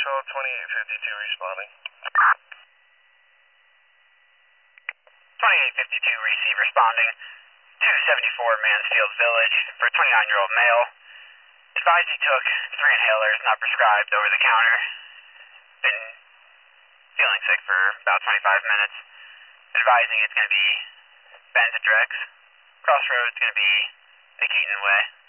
Nashville 2852 responding. 2852 receive responding. 274 Mansfield Village for a 29-year-old male. Advised he took 3 inhalers not prescribed over the counter. Been feeling sick for about 25 minutes. Advising it's going to be Benzedrex. Crossroads going to be the Keaton Way.